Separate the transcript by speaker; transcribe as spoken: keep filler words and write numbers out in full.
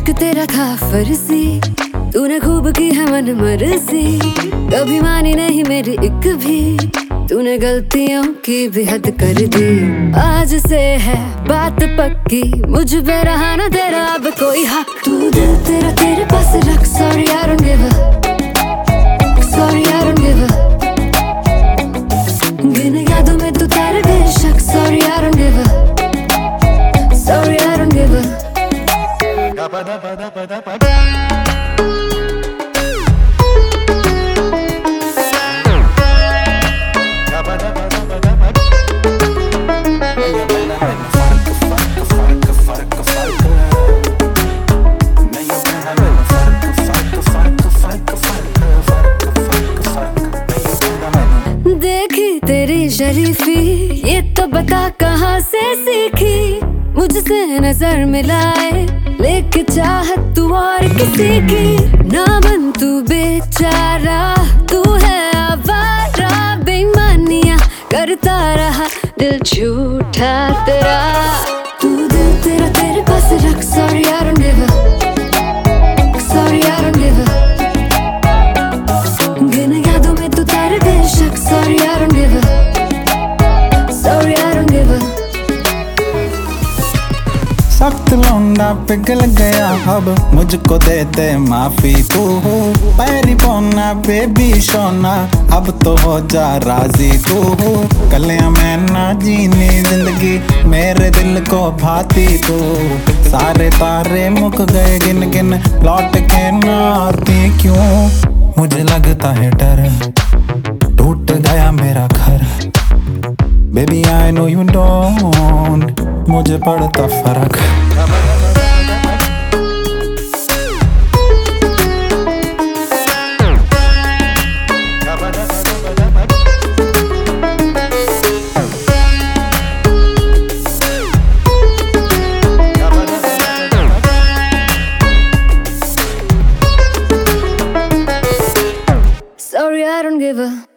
Speaker 1: इश्क तेरा था फर्जी, तूने खूब की है मन मर्जी, कभी मानी नहीं मेरी एक भी, तूने गलतियों की भी हद कर दी। आज से है बात पक्की, मुझ पे रहा ना तेरा अब कोई हक। तू दिल तेरा तेरे पास रख, sorry I don't give up, sorry I don't give up. गिन यादों में तू तेरे बेशक, sorry I don't give up, sorry I don't give up. देखी तेरी शरीफी, ये तो बता कहाँ से सीखी, मुझसे नजर मिलाए लेके चाहत तू और किसी की। ना बन तू बेचारा, तू है आवारा, बेईमानियां करता रहा दिल झूठा तेरा। तू दिल तेरा तेरे पास रख, sorry I don't give up, sorry I don't give up. गिन यादों में तू तेरे बेशक, sorry I don't give up, sorry I don't give up.
Speaker 2: सख्त लौंडा पिघल गया, अब मुझको दे दे माफी तू। पैरी पौना बेबी सोना, अब तो हो जा राजी तू। कलियां मैं ना जीनी जिंदगी, मेरे दिल को भाती तू। सारे तारे मुक गए गिन गिन, लौट के ना आती क्यों। मुझे लगता है डर, टूट गया मेरा घर। Baby I know you don't, मुझे पड़ता फर्क।
Speaker 1: Sorry, I don't give a